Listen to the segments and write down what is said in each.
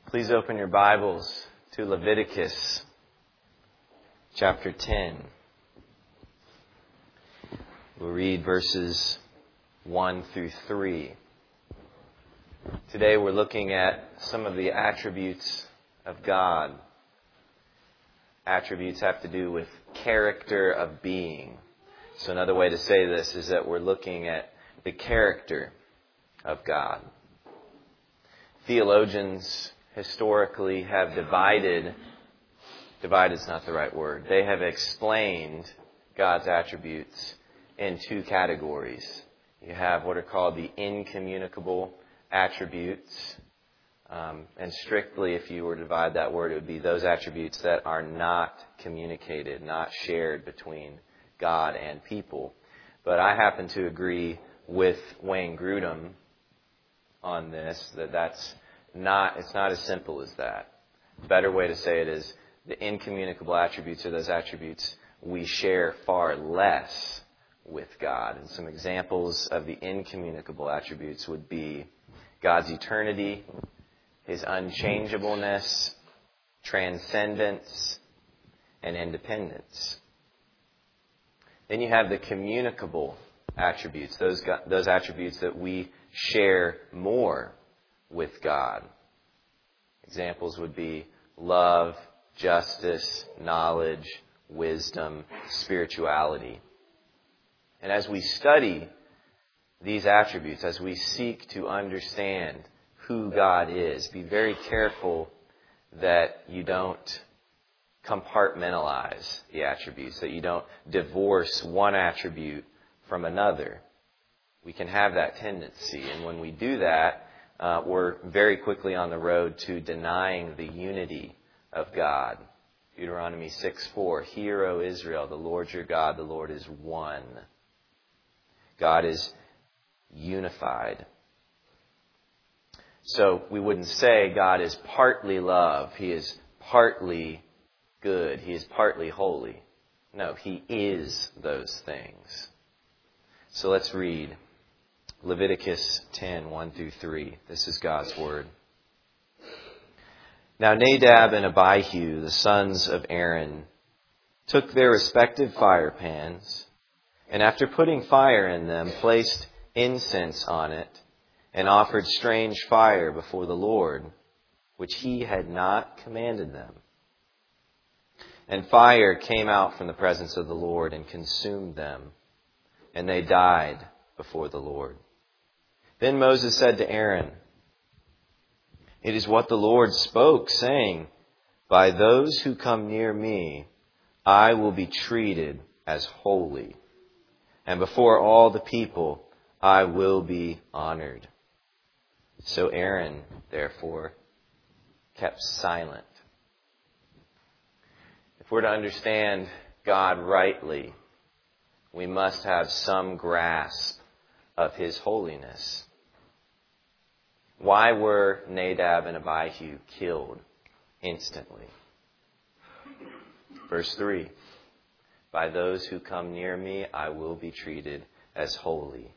Please open your Bibles to Leviticus chapter 10. We'll read verses 1 through 3. Today we're looking at some of the attributes of God. Attributes have to do with character of being. So another way to say this is that we're looking at the character of God. Theologians historically have divided is not the right word. They have explained God's attributes in two categories. You have what are called the incommunicable attributes. And strictly, if you were to divide that word, it would be those attributes that are not communicated, not shared between God and people. But I happen to agree with Wayne Grudem on this, it's not as simple as that. A better way to say it is the incommunicable attributes are those attributes we share far less with God. And some examples of the incommunicable attributes would be God's eternity, His unchangeableness, transcendence, and independence. Then you have the communicable attributes, those attributes that we share more with God. Examples would be love, justice, knowledge, wisdom, spirituality. And as we study these attributes, as we seek to understand who God is, be very careful that you don't compartmentalize the attributes, that you don't divorce one attribute from another. We can have that tendency, and when we do that, we're very quickly on the road to denying the unity of God. Deuteronomy 6:4, Hear, O Israel, the Lord your God, the Lord is one. God is unified. So we wouldn't say God is partly love, He is partly good, He is partly holy. No, He is those things. So let's read Leviticus 10, 1 through 3. This is God's Word. Now Nadab and Abihu, the sons of Aaron, took their respective fire pans, and after putting fire in them, placed incense on it, and offered strange fire before the Lord, which He had not commanded them. And fire came out from the presence of the Lord and consumed them, and they died before the Lord. Then Moses said to Aaron, It is what the Lord spoke, saying, By those who come near me, I will be treated as holy, and before all the people, I will be honored. So Aaron, therefore, kept silent. If we're to understand God rightly, we must have some grasp of His holiness. Why were Nadab and Abihu killed instantly? Verse 3, By those who come near me, I will be treated as holy.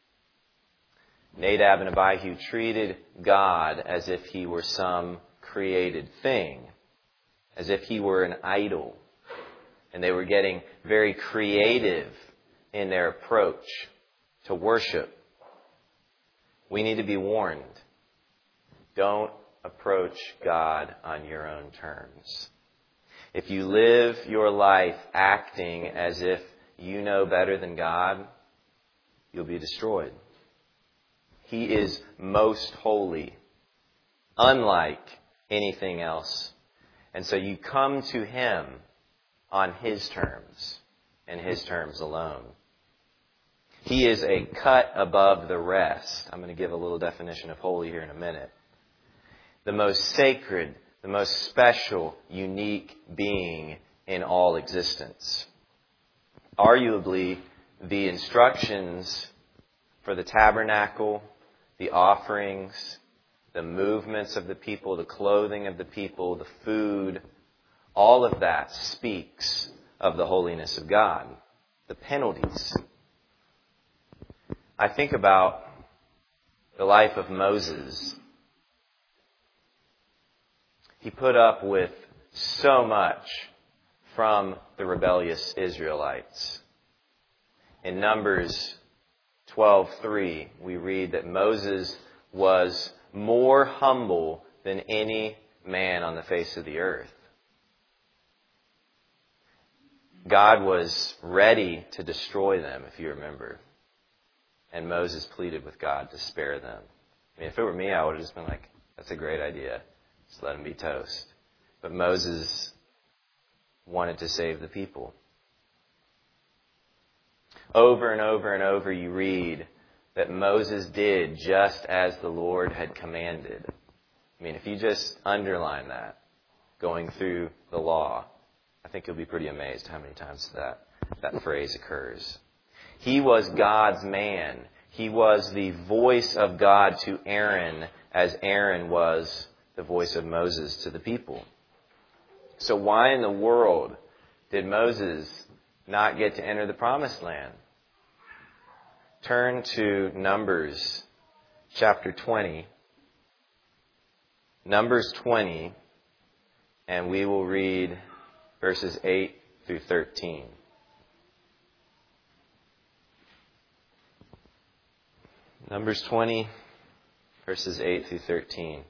Nadab and Abihu treated God as if He were some created thing, as if He were an idol. And they were getting very creative in their approach to worship. We need to be warned. Don't approach God on your own terms. If you live your life acting as if you know better than God, you'll be destroyed. He is most holy, unlike anything else. And so you come to Him on His terms and His terms alone. He is a cut above the rest. I'm going to give a little definition of holy here in a minute. The most sacred, the most special, unique being in all existence. Arguably, the instructions for the tabernacle, the offerings, the movements of the people, the clothing of the people, the food, all of that speaks of the holiness of God. The penalties. I think about the life of Moses. He put up with so much from the rebellious Israelites. In Numbers 12:3, we read that Moses was more humble than any man on the face of the earth. God was ready to destroy them, if you remember. And Moses pleaded with God to spare them. I mean, if it were me, I would have just been like, that's a great idea. Just let them be toast. But Moses wanted to save the people. Over and over and over you read that Moses did just as the Lord had commanded. I mean, if you just underline that, going through the law, I think you'll be pretty amazed how many times that phrase occurs. He was God's man. He was the voice of God to Aaron as Aaron was the voice of Moses to the people. So why in the world did Moses not get to enter the promised land? Turn to Numbers chapter 20. Numbers 20, and we will read verses 8 through 13. Numbers 20, verses 8 through 13.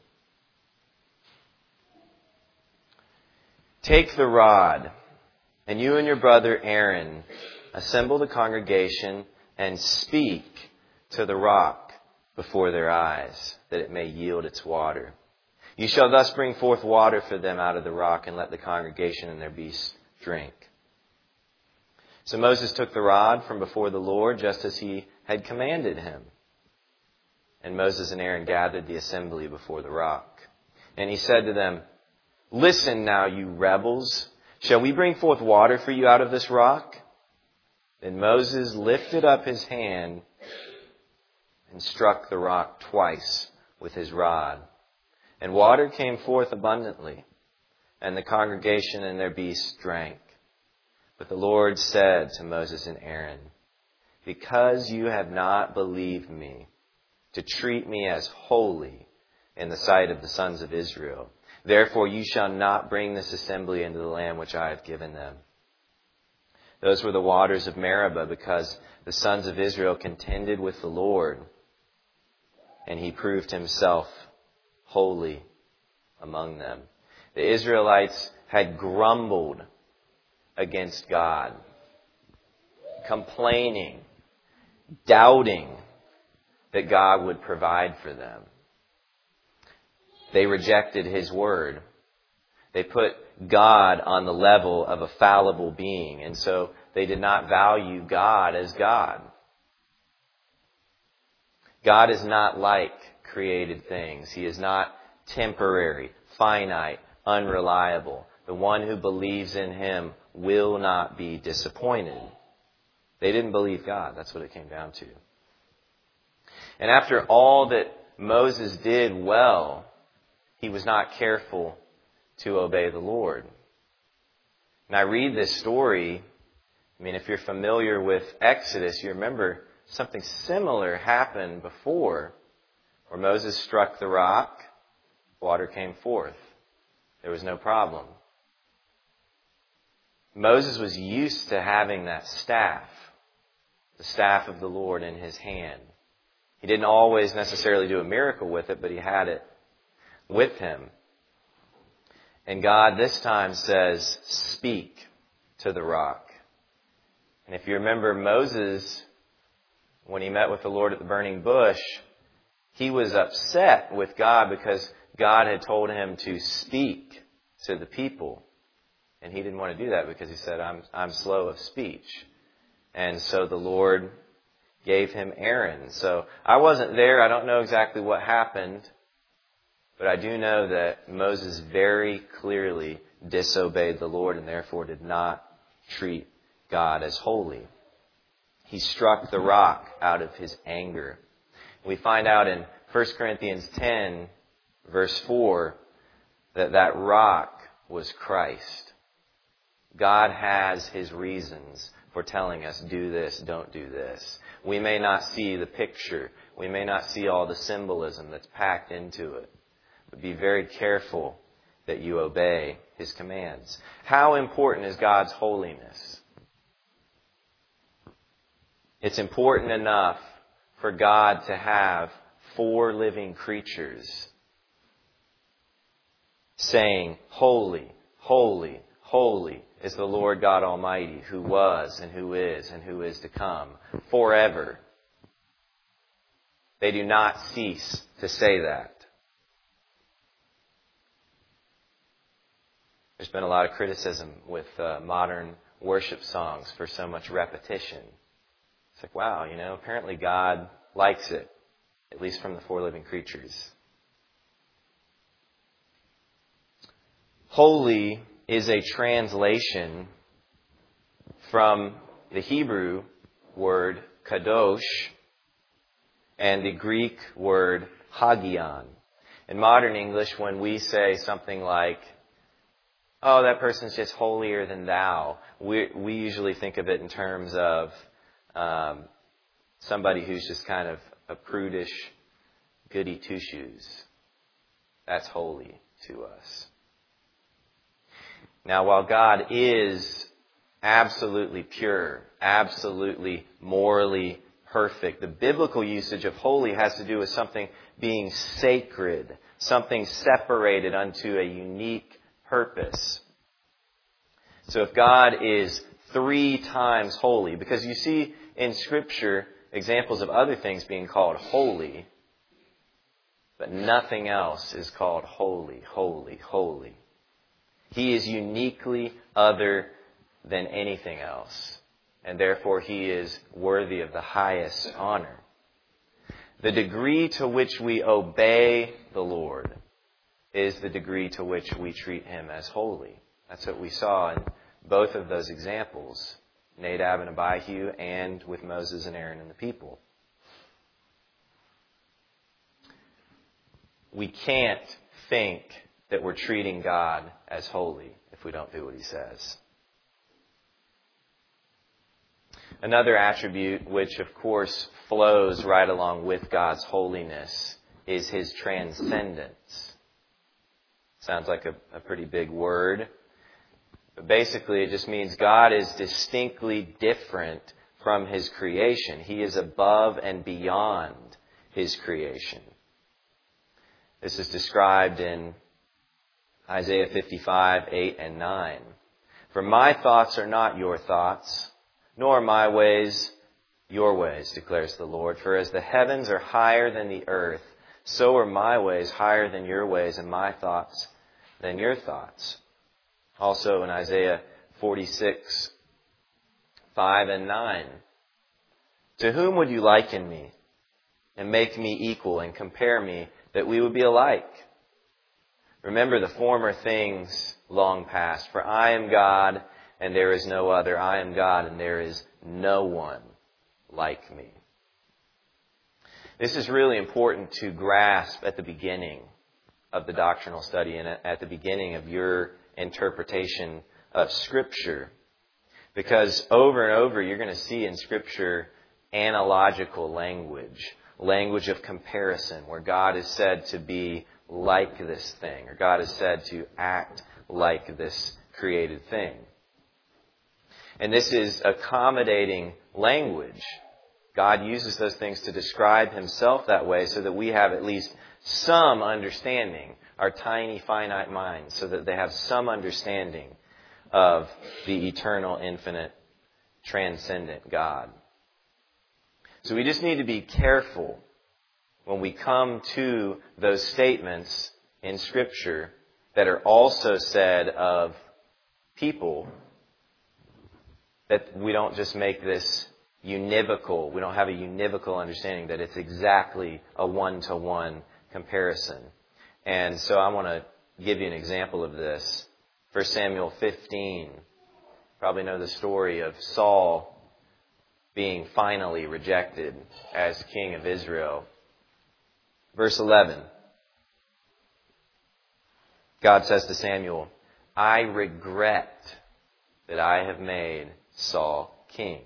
Take the rod, and you and your brother Aaron assemble the congregation and speak to the rock before their eyes, that it may yield its water. You shall thus bring forth water for them out of the rock, and let the congregation and their beasts drink. So Moses took the rod from before the Lord, just as he had commanded him. And Moses and Aaron gathered the assembly before the rock. And he said to them, Listen now, you rebels. Shall we bring forth water for you out of this rock? Then Moses lifted up his hand and struck the rock twice with his rod. And water came forth abundantly, and the congregation and their beasts drank. But the Lord said to Moses and Aaron, Because you have not believed me, to treat me as holy in the sight of the sons of Israel, therefore you shall not bring this assembly into the land which I have given them. Those were the waters of Meribah, because the sons of Israel contended with the Lord, and he proved himself holy among them. The Israelites had grumbled against God, complaining, doubting that God would provide for them. They rejected his word. They put God on the level of a fallible being, and so they did not value God as God. God is not like created things. He is not temporary, finite, unreliable. The one who believes in him will not be disappointed. They didn't believe God. That's what it came down to. And after all that Moses did well, he was not careful to obey the Lord. And I read this story. I mean, if you're familiar with Exodus, you remember something similar happened before, where Moses struck the rock, water came forth. There was no problem. Moses was used to having that staff, the staff of the Lord in his hand. He didn't always necessarily do a miracle with it, but he had it with him. And God this time says, speak to the rock. And if you remember Moses, when he met with the Lord at the burning bush, he was upset with God because God had told him to speak to the people. And he didn't want to do that because he said, I'm slow of speech. And so the Lord gave him Aaron. So I wasn't there. I don't know exactly what happened. But I do know that Moses very clearly disobeyed the Lord and therefore did not treat God as holy. He struck the rock out of his anger. We find out in 1 Corinthians 10, verse 4, that rock was Christ. God has his reasons for telling us, do this, don't do this. We may not see the picture. We may not see all the symbolism that's packed into it. But be very careful that you obey His commands. How important is God's holiness? It's important enough for God to have 4 living creatures saying, "Holy, holy, holy is the Lord God Almighty, who was and who is to come, forever." They do not cease to say that. There's been a lot of criticism with modern worship songs for so much repetition. It's like, wow, apparently God likes it, at least from the 4 living creatures. Holy is a translation from the Hebrew word kadosh and the Greek word hagion. In modern English, when we say something like, "Oh, that person's just holier than thou," we usually think of it in terms of somebody who's just kind of a prudish goody two-shoes. That's holy to us. Now, while God is absolutely pure, absolutely morally perfect, the biblical usage of holy has to do with something being sacred, something separated unto a unique purpose. So if God is 3 times holy, because you see in Scripture examples of other things being called holy, but nothing else is called holy, holy, holy. He is uniquely other than anything else, and therefore He is worthy of the highest honor. The degree to which we obey the Lord is the degree to which we treat Him as holy. That's what we saw in both of those examples, Nadab and Abihu, and with Moses and Aaron and the people. We can't think that we're treating God as holy if we don't do what He says. Another attribute, which of course flows right along with God's holiness, is His transcendence. Sounds like a pretty big word. But basically it just means God is distinctly different from His creation. He is above and beyond His creation. This is described in Isaiah 55, 8 and 9. "For my thoughts are not your thoughts, nor my ways your ways, declares the Lord. For as the heavens are higher than the earth, so are my ways higher than your ways, and my thoughts than your thoughts." Also in Isaiah 46, 5 and 9. "To whom would you liken me, and make me equal, and compare me, that we would be alike? Remember the former things long past. For I am God, and there is no other. I am God, and there is no one like me." This is really important to grasp at the beginning of the doctrinal study and at the beginning of your interpretation of Scripture. Because over and over you're going to see in Scripture analogical language, language of comparison, where God is said to be like this thing, or God is said to act like this created thing. And this is accommodating language. God uses those things to describe Himself that way so that we have at least some understanding, our tiny finite minds, so that they have some understanding of the eternal, infinite, transcendent God. So we just need to be careful when we come to those statements in Scripture that are also said of people, that we don't just make this univocal. We don't have a univocal understanding that it's exactly a one-to-one comparison. And so I want to give you an example of this. 1 Samuel 15. Probably know the story of Saul being finally rejected as king of Israel. Verse 11. God says to Samuel, "I regret that I have made Saul king."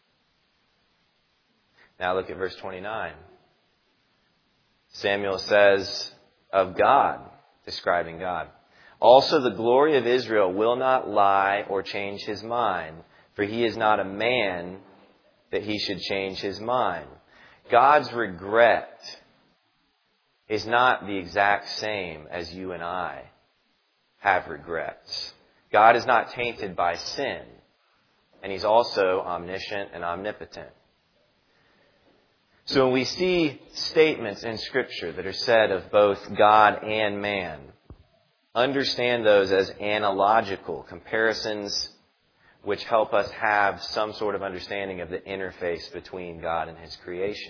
Now look at verse 29. Samuel says of God, describing God, Also, the glory of Israel will not lie or change his mind, for he is not a man that he should change his mind. God's regret is not the exact same as you and I have regrets. God is not tainted by sin, and he's also omniscient and omnipotent. So when we see statements in Scripture that are said of both God and man, understand those as analogical comparisons which help us have some sort of understanding of the interface between God and his creation.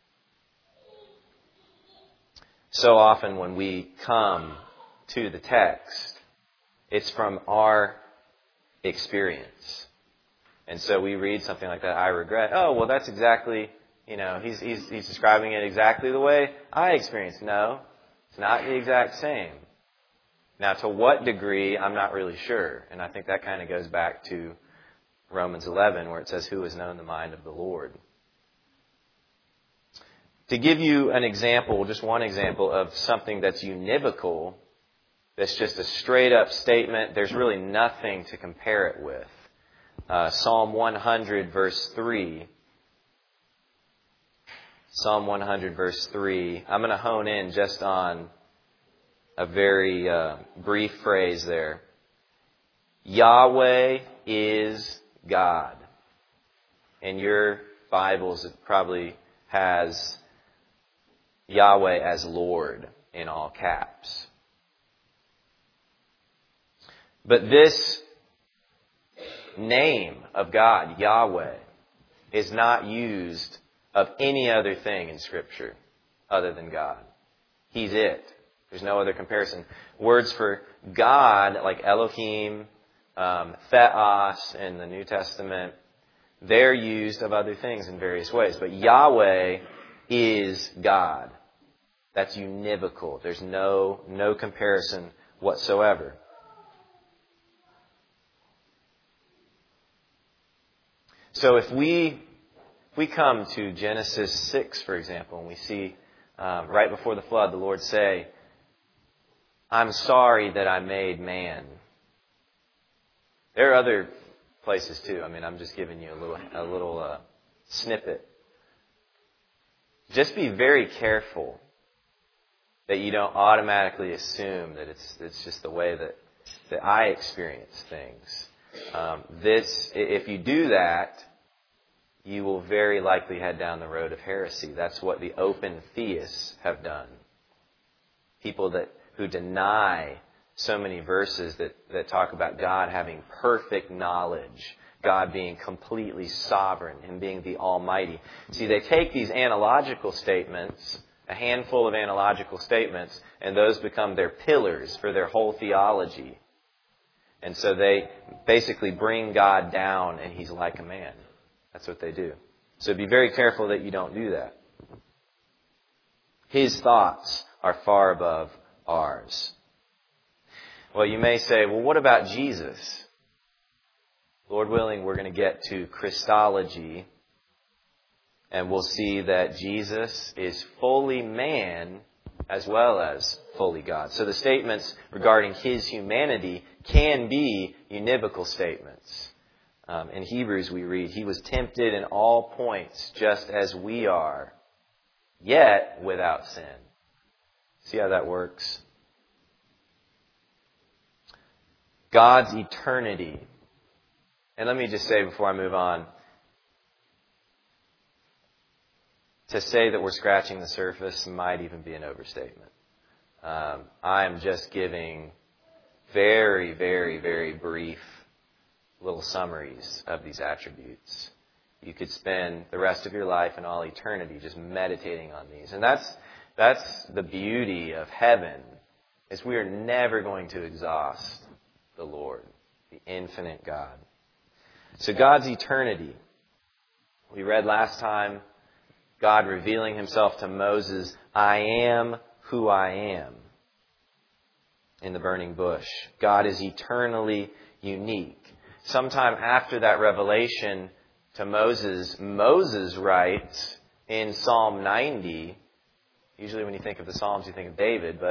So often when we come to the text, it's from our experience. And so we read something like that, I regret. Oh, well, that's exactly, he's describing it exactly the way I experienced. No, it's not the exact same. Now, to what degree, I'm not really sure. And I think that kind of goes back to Romans 11, where it says, who has known the mind of the Lord? To give you an example, just one example of something that's univocal, that's just a straight up statement, there's really nothing to compare it with. Psalm 100, verse 3. Psalm 100, verse 3. I'm going to hone in just on a very brief phrase there. Yahweh is God. In your Bibles, it probably has Yahweh as Lord in all caps. But this name of God, Yahweh, is not used of any other thing in Scripture other than God. He's it. There's no other comparison. Words for God, like Elohim, Theos in the New Testament, they're used of other things in various ways. But Yahweh is God. That's univocal. There's no comparison whatsoever. So if we come to Genesis 6, for example, and we see right before the flood, the Lord say, I'm sorry that I made man. There are other places too. I'm just giving you a little snippet. Just be very careful that you don't automatically assume that it's just the way that I experience things. If you do that, you will very likely head down the road of heresy. That's what the open theists have done. People who deny so many verses that talk about God having perfect knowledge, God being completely sovereign, Him being the Almighty. See, they take these analogical statements, a handful of analogical statements, and those become their pillars for their whole theology. And so they basically bring God down and He's like a man. That's what they do. So be very careful that you don't do that. His thoughts are far above ours. Well, you may say, well, what about Jesus? Lord willing, we're going to get to Christology, and we'll see that Jesus is fully man as well as fully God. So the statements regarding His humanity can be univocal statements. In Hebrews we read, He was tempted in all points just as we are, yet without sin. See how that works? God's eternity. And let me just say before I move on, to say that we're scratching the surface might even be an overstatement. I am just giving very, very, very brief little summaries of these attributes. You could spend the rest of your life and all eternity just meditating on these. And that's the beauty of heaven, is we are never going to exhaust the Lord, the infinite God. So God's eternity. We read last time, God revealing Himself to Moses, I am who I am, in the burning bush. God is eternally unique. Sometime after that revelation to Moses, Moses writes in Psalm 90, usually when you think of the Psalms you think of David, but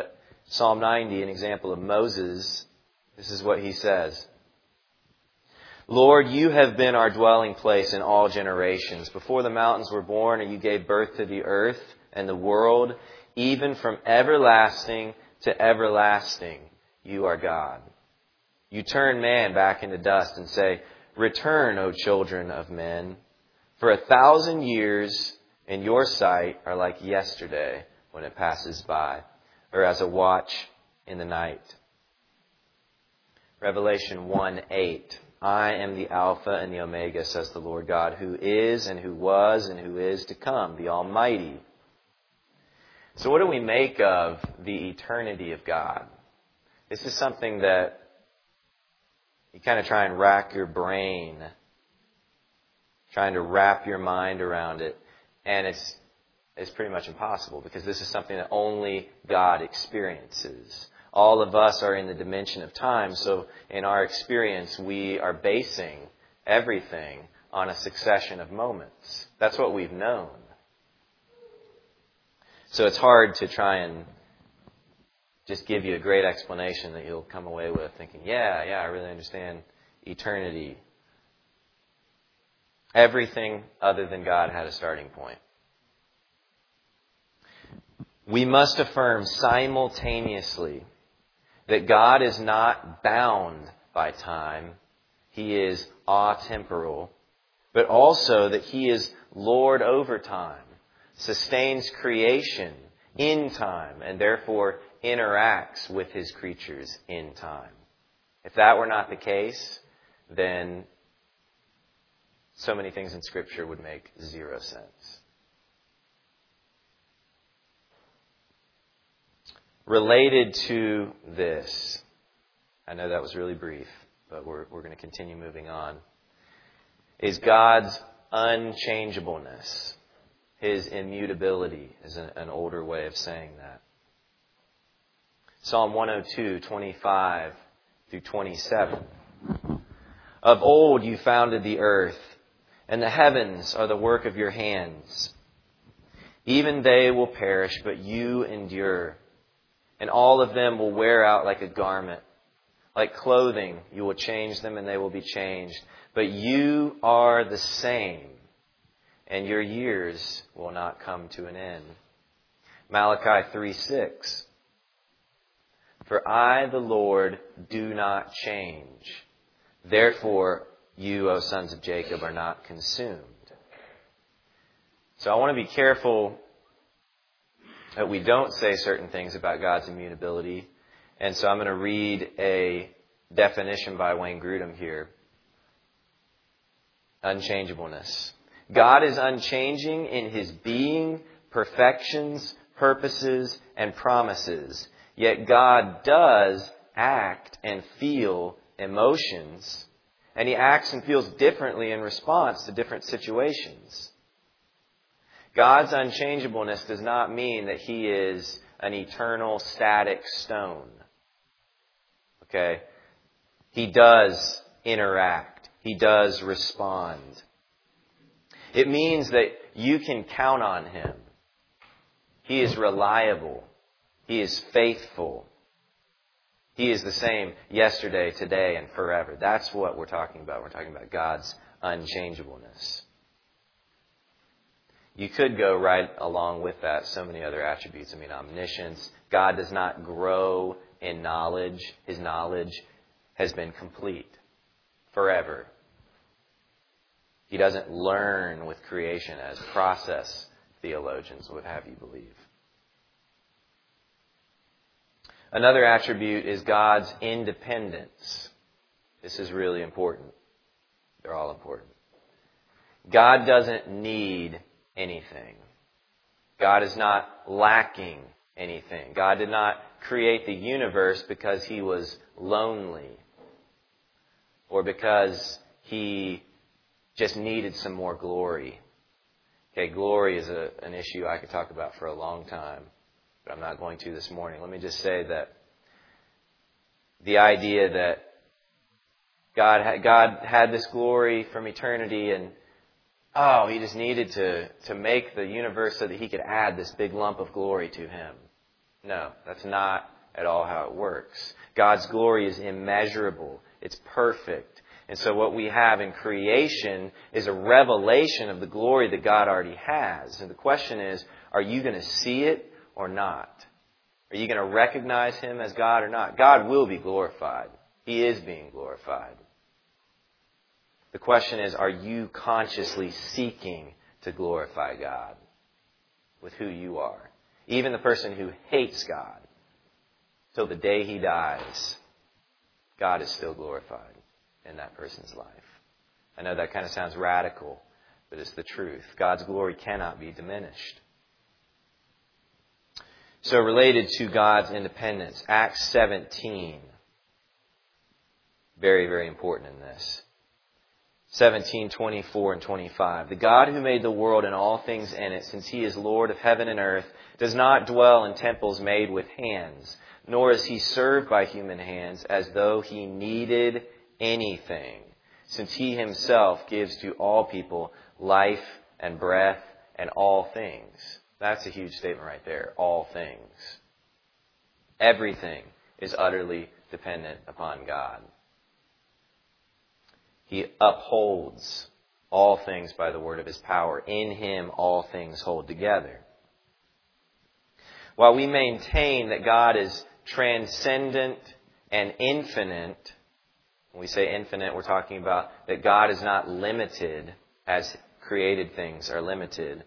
Psalm 90, an example of Moses, this is what he says. Lord, you have been our dwelling place in all generations. Before the mountains were born, and you gave birth to the earth and the world, even from everlasting to everlasting, you are God. You turn man back into dust and say, return, O children of men. For 1,000 years in your sight are like yesterday when it passes by, or as a watch in the night. Revelation 1:8. I am the Alpha and the Omega, says the Lord God, who is and who was and who is to come, the Almighty. So what do we make of the eternity of God? This is something that you kind of try and rack your brain, trying to wrap your mind around it, and it's pretty much impossible because this is something that only God experiences. All of us are in the dimension of time, so in our experience, we are basing everything on a succession of moments. That's what we've known. So it's hard to try and just give you a great explanation that you'll come away with thinking, yeah, I really understand eternity. Everything other than God had a starting point. We must affirm simultaneously that God is not bound by time. He is atemporal. But also that He is Lord over time, sustains creation in time, and therefore interacts with His creatures in time. If that were not the case, then so many things in Scripture would make zero sense. Related to this, I know that was really brief, but we're going to continue moving on, is God's unchangeableness. His immutability is an older way of saying that. Psalm 102, 25 through 27. Of old you founded the earth, and the heavens are the work of your hands. Even they will perish, but you endure. And all of them will wear out like a garment. Like clothing, you will change them and they will be changed. But you are the same, and your years will not come to an end. Malachi 3:6. For I, the Lord, do not change. Therefore, you, O sons of Jacob, are not consumed. So I want to be careful that we don't say certain things about God's immutability. And so I'm going to read a definition by Wayne Grudem here. Unchangeableness. God is unchanging in His being, perfections, purposes, and promises. Yet God does act and feel emotions. And He acts and feels differently in response to different situations. God's unchangeableness does not mean that He is an eternal, static stone. Okay? He does interact. He does respond. It means that you can count on Him. He is reliable. He is faithful. He is the same yesterday, today, and forever. That's what we're talking about. We're talking about God's unchangeableness. You could go right along with that so many other attributes. Omniscience. God does not grow in knowledge. His knowledge has been complete forever. He doesn't learn with creation as process theologians would have you believe. Another attribute is God's independence. This is really important. They're all important. God doesn't need anything. God is not lacking anything. God did not create the universe because He was lonely or because He just needed some more glory. Okay, glory is an issue I could talk about for a long time, but I'm not going to this morning. Let me just say that the idea that God had this glory from eternity and He just needed to make the universe so that He could add this big lump of glory to Him. No, that's not at all how it works. God's glory is immeasurable. It's perfect. And so what we have in creation is a revelation of the glory that God already has. And the question is, are you going to see it or not? Are you going to recognize Him as God or not? God will be glorified. He is being glorified. The question is, are you consciously seeking to glorify God with who you are? Even the person who hates God, till the day he dies, God is still glorified in that person's life. I know that kind of sounds radical, but it's the truth. God's glory cannot be diminished. So related to God's independence, Acts 17, very, very important in this. 17, 24, and 25. The God who made the world and all things in it, since He is Lord of heaven and earth, does not dwell in temples made with hands, nor is He served by human hands as though He needed anything, since He Himself gives to all people life and breath and all things. That's a huge statement right there. All things. Everything is utterly dependent upon God. He upholds all things by the word of His power. In Him all things hold together. While we maintain that God is transcendent and infinite, when we say infinite, we're talking about that God is not limited as created things are limited.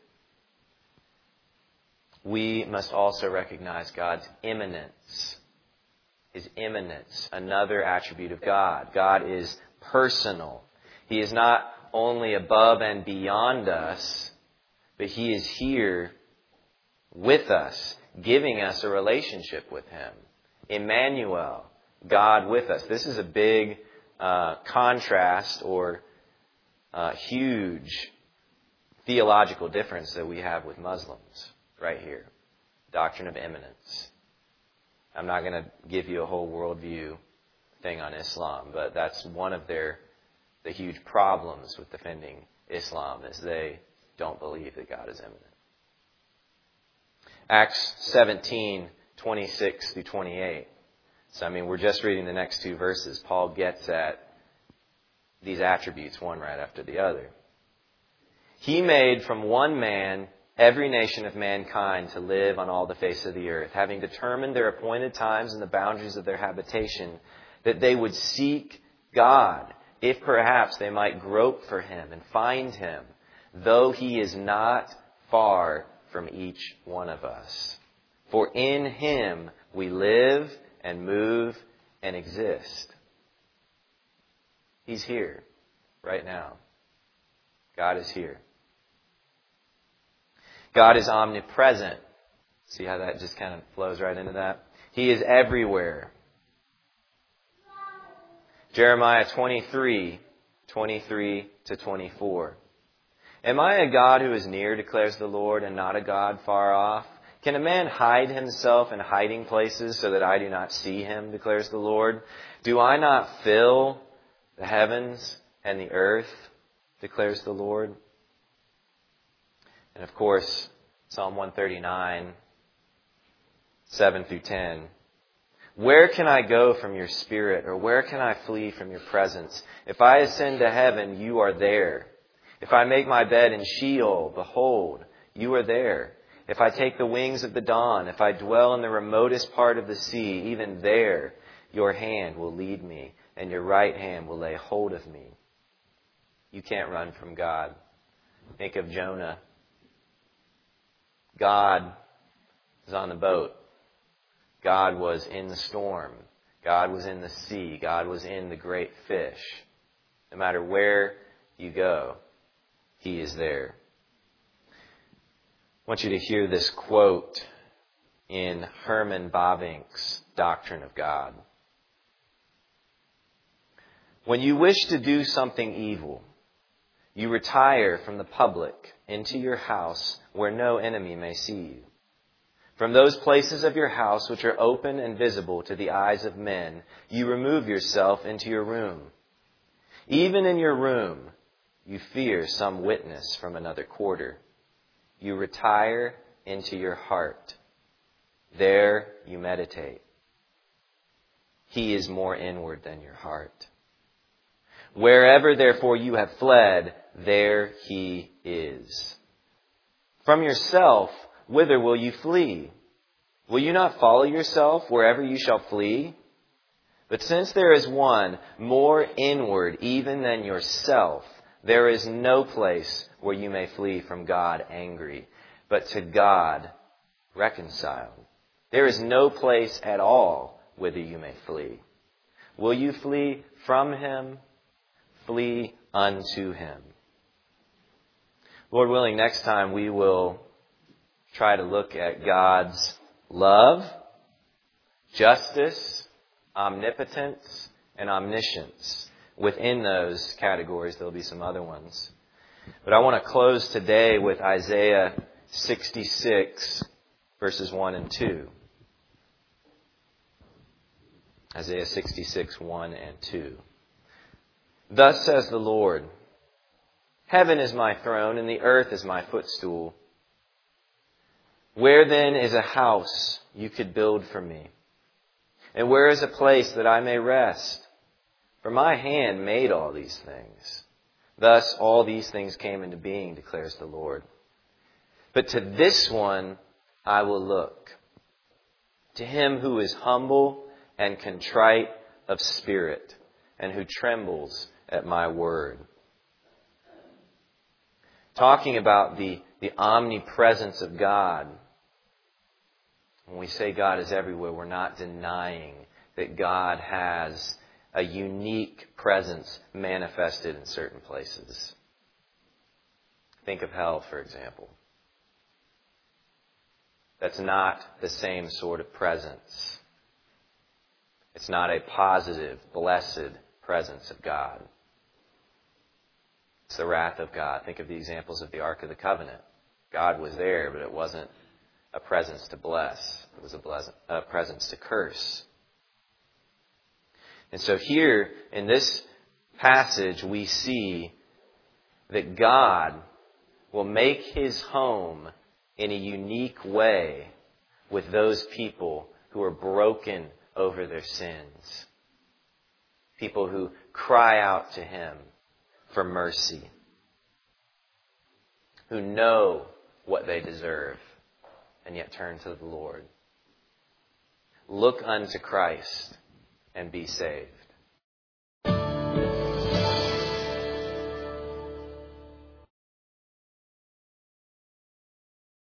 We must also recognize God's immanence. His immanence, another attribute of God. God is personal. He is not only above and beyond us, but He is here with us, giving us a relationship with Him. Emmanuel, God with us. This is a big contrast or huge theological difference that we have with Muslims right here. Doctrine of immanence. I'm not going to give you a whole worldview thing on Islam, but that's one of the huge problems with defending Islam is they don't believe that God is immanent. Acts 17, 26 through 28. So, we're just reading the next two verses. Paul gets at these attributes one right after the other. He made from one man every nation of mankind to live on all the face of the earth, having determined their appointed times and the boundaries of their habitation, that they would seek God, if perhaps they might grope for Him and find Him, though He is not far from each one of us. For in Him we live and move and exist. He's here right now. God is here. God is omnipresent. See how that just kind of flows right into that? He is everywhere. Jeremiah 23, 23 to 24. Am I a God who is near, declares the Lord, and not a God far off? Can a man hide himself in hiding places so that I do not see him, declares the Lord? Do I not fill the heavens and the earth, declares the Lord? And of course, Psalm 139, 7 through 10. Where can I go from your spirit, or where can I flee from your presence? If I ascend to heaven, you are there. If I make my bed in Sheol, behold, you are there. If I take the wings of the dawn, if I dwell in the remotest part of the sea, even there your hand will lead me, and your right hand will lay hold of me. You can't run from God. Think of Jonah. God was on the boat. God was in the storm. God was in the sea. God was in the great fish. No matter where you go, He is there. I want you to hear this quote in Herman Bavinck's Doctrine of God. When you wish to do something evil, you retire from the public into your house where no enemy may see you. From those places of your house which are open and visible to the eyes of men, you remove yourself into your room. Even in your room, you fear some witness from another quarter. You retire into your heart. There you meditate. He is more inward than your heart. Wherever, therefore, you have fled, there He is. From yourself, whither will you flee? Will you not follow yourself wherever you shall flee? But since there is one more inward even than yourself, there is no place where you may flee from God angry, but to God reconciled. There is no place at all whither you may flee. Will you flee from Him? Flee unto Him. Lord willing, next time we will try to look at God's love, justice, omnipotence, and omniscience. Within those categories, there will be some other ones. But I want to close today with Isaiah 66, verses 1 and 2. Isaiah 66, 1 and 2. Thus says the Lord, Heaven is my throne, and the earth is my footstool. Where then is a house you could build for me? And where is a place that I may rest? For my hand made all these things. Thus all these things came into being, declares the Lord. But to this one I will look, to him who is humble and contrite of spirit, and who trembles at my word. Talking about the omnipresence of God. When we say God is everywhere, we're not denying that God has a unique presence manifested in certain places. Think of hell, for example. That's not the same sort of presence. It's not a positive, blessed presence of God. It's the wrath of God. Think of the examples of the Ark of the Covenant. God was there, but it wasn't a presence to bless. It was a presence to curse. And so here, in this passage, we see that God will make His home in a unique way with those people who are broken over their sins. People who cry out to Him for mercy. Who know what they deserve and yet turn to the Lord. Look unto Christ and be saved.